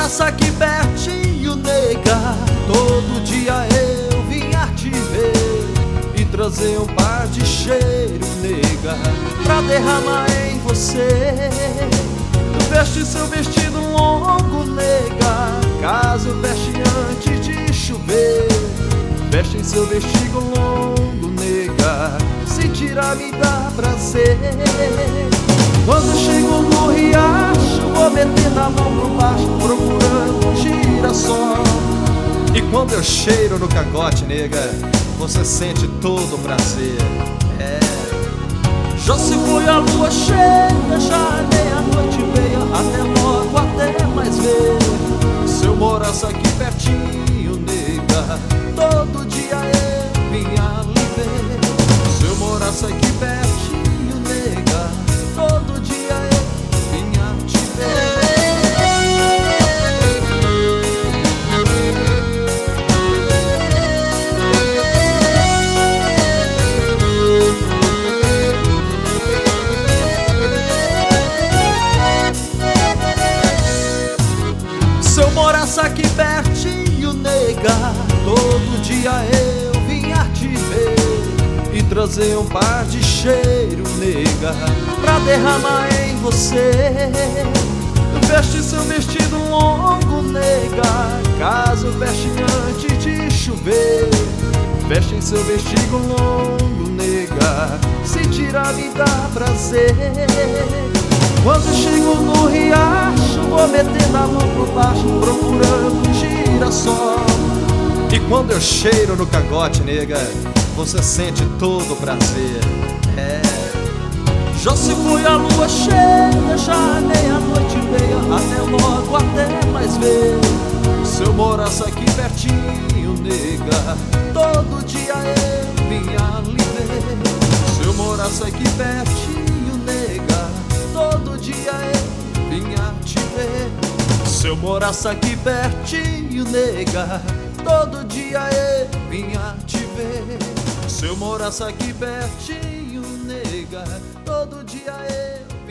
morasse aqui pertinho, nega, todo dia eu vinha te ver e trazer um par de cheiro, nega, pra derramar em você. Veste seu vestido longo, nega, caso veste antes de chover. Veste em seu vestido longo, nega, se tirar me dá prazer. Quando eu chego no riacho, vou metendo a mão por baixo, procurando um girassol. E quando eu cheiro no cangote, nega, você sente todo o prazer. Já se foi a lua cheia, já meia-noite e meia, até logo, até mais ver. Se eu morasse aqui pertinho, nega, todo dia eu vinha lhe ver. Se eu morasse aqui pertinho, nega, todo dia eu vinha te ver. Se eu morasse aqui pertinho, nega, todo dia eu vinha te ver e trazer um par de cheiro, nega, pra derramar em você. Veste seu vestido longo, nega, caso veste antes de chover. Veste em seu vestido longo, nega, se tirar me dá prazer. Quando chego no riacho, vou metendo a mão por baixo, procurando um girassol. E quando eu cheiro no cangote, nega, você sente todo o prazer. Já se foi a lua cheia, já meia-noite e meia, até logo, até mais ver. Se eu morasse aqui pertinho, nega, todo dia eu vinha lhe ver. Se eu morasse aqui pertinho, nega, todo dia eu vinha te ver. Se eu morasse aqui pertinho, nega, todo dia eu vinha te ver. Se eu morasse aqui pertinho, nega, todo dia eu